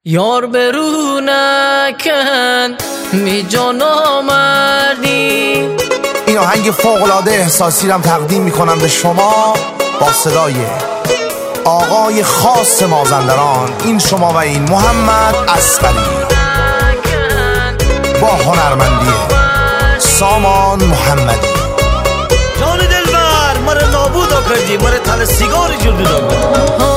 یار برو نکن می جان آمردی. این آهنگ فوق‌العاده احساسی رم تقدیم میکنم به شما با صدای آقای خاص مازندران، این شما و این محمد اصغری، با هنرمندی سامان محمدی. جان دلبر مرا نابود کردی، مرا تل سیگار جلدی دادم.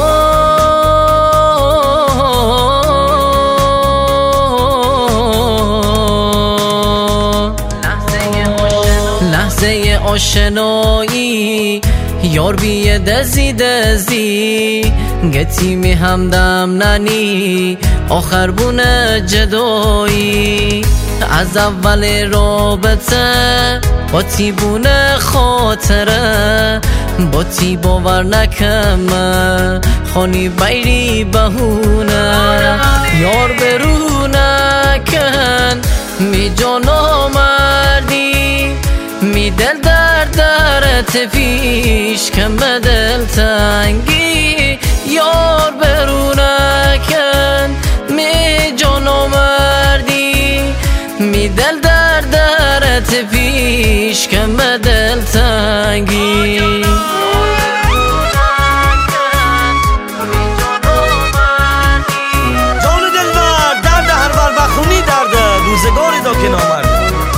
لحظه آشنایی یار بیه دزی دزی گتی می همدم ننی آخر بونه جدایی. از اول رابطه با تی بونه خاطره با تی باور نکمه خانی بیری بهونه. یار برو نکن می جان آمردی، می دل درت پیش کم به دل تنگی. یار برو نکن می جان آمردی، می دل درت پیش کم به دل تنگی. جان دلبر درد هر بر بخونی درده روزگاری دا که نامرد.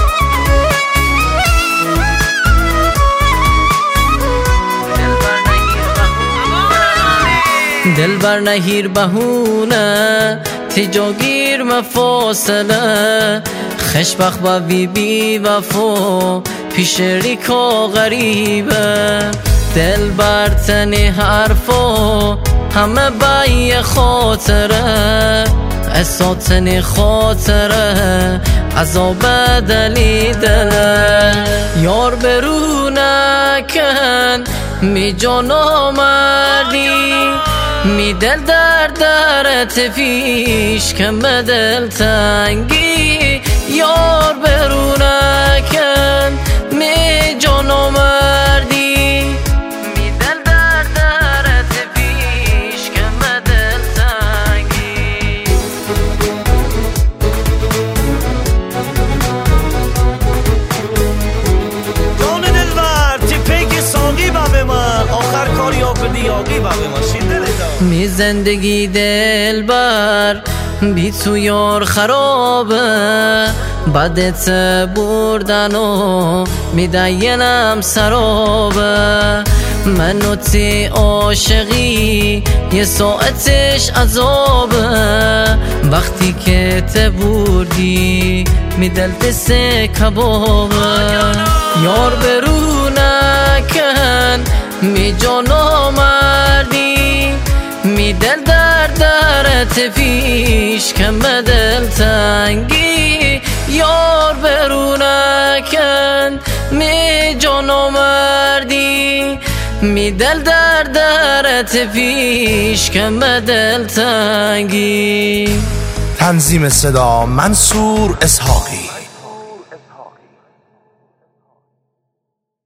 دل بر نهیر بهونه تجاگیر مفاصله خشبخ با بی وفا پیش ریکا غریبه. دل بر تنی حرفا همه بای خاطره اساتنی خاطره عذاب دلی دله. یار برو نکن می جان آمردی، می دل درت پیش کم به دل تنگی. یار برو نکن می جان آمردی، می دل درت پیش کم به دل تنگی. جان دلبر تی پیک ساقی با من آخر کاری ها کردی یاقی با من شیده لیدا. می زندگی دلبر بی تو یار خرابه، بدت بردن و میدینم سرابه. من و تی عاشقی یه ساعتش عذابه، وقتی که ته بردی می دل دست کبابه. یار برو نکن می جان آمردی، می دل درت پیش کم به دل تنگی. یار برو نکن می جان آمردی، می دل درت پیش کم به دل تنگی. تنظیم صدا منصور اسحاقی.